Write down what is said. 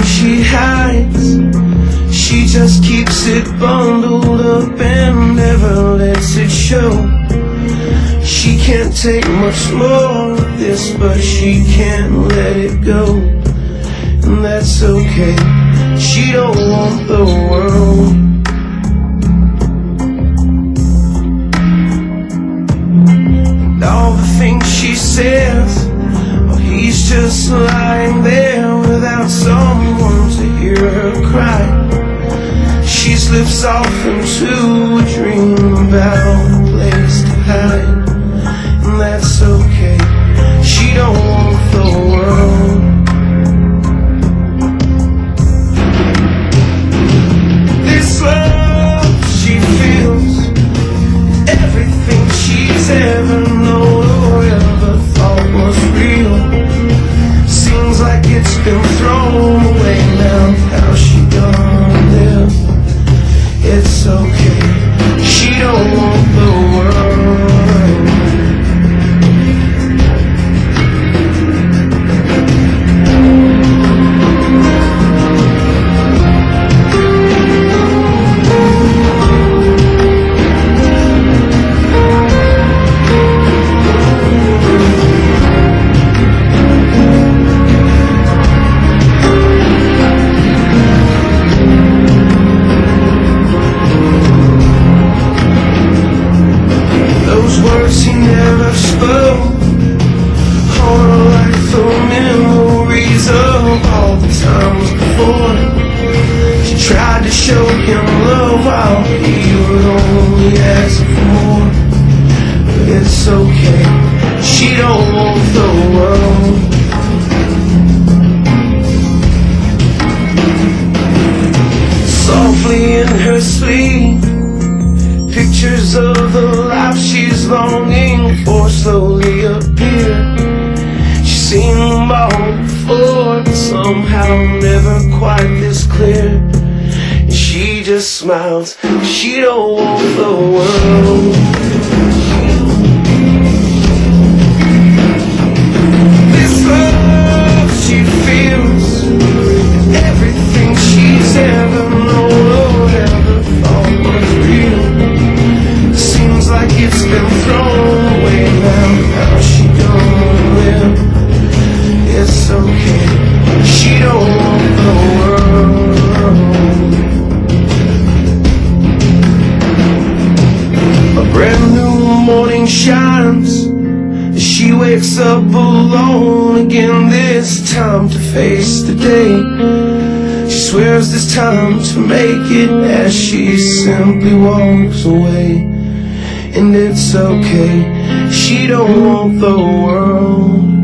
she hides. She just keeps it bundled up and never lets it show. She can't take much more of this, but she can't let it go. And that's okay, she don't want the world. And all the things she says, oh, he's just lying there without someone to hear her cry. She slips off into a dream about a place to hide. And that's okay, she don't want the world. This love she feels, everything she's ever known or ever thought was real, seems like it's been thrown away now. How she gonna live? It's okay, she don't want the world. Those words he never spoke, all like the memories of all the times before. She tried to show him love while he would only ask for more. But it's okay, she don't want the world. Softly in her sleep, pictures of the life she's longing for slowly appear. She's seen them all before, but somehow never quite this clear. And she just smiles, she don't want the world. This love she feels, everything she's ever known or ever thought was real, seems like it's been thrown away now. How's she gonna live? It's okay, she don't want the world. A brand new morning shines as she wakes up alone again, this time to face the day. She swears this time to make it as she simply walks away. And it's okay, she don't want the world.